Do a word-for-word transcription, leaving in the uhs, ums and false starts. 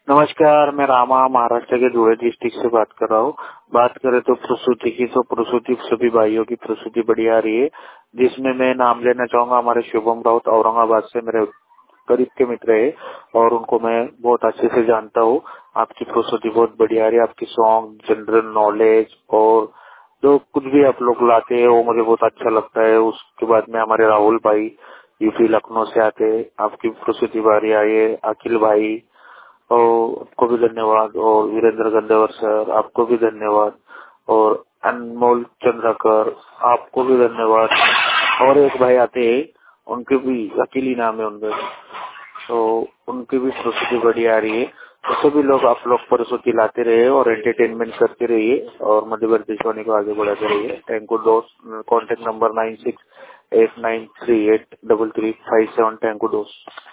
नमस्कार, मैं रामा महाराष्ट्र के धुले डिस्ट्रिक्ट से बात कर रहा हूँ। बात करें तो प्रसूति की, तो प्रसूति सभी भाइयों की प्रसूति बढ़िया रही है, जिसमें मैं नाम लेना चाहूंगा हमारे शुभम राउत औरंगाबाद से मेरे करीब के मित्र है और उनको मैं बहुत अच्छे से जानता हूँ। आपकी प्रसूति बहुत बढ़िया रही, आपकी सॉन्ग, जनरल नॉलेज और जो कुछ भी आप लोग लाते हैं वो मुझे बहुत अच्छा लगता है। उसके बाद में हमारे राहुल भाई यूपी लखनऊ से आते हैं, आपकी प्रसूति बढ़िया है। अखिल भाई और आपको भी धन्यवाद, और वीरेंद्र गंदेवर सर आपको भी धन्यवाद, और अनमोल चंद्रकर आपको भी धन्यवाद। और एक भाई आते हैं, उनके भी अकेली नाम है उनका, तो उनकी भी प्रस्तुति बढ़िया आ रही है। तो सभी लोग आप लोग प्रस्तुति लाते रहे और एंटरटेनमेंट करते रहिए और मध्य प्रदेश वाणी को आगे बढ़ाते रहिए। थैंक यू दोस्त। Contact number nine six eight nine three eight double three five seven. Thank you दोस्त।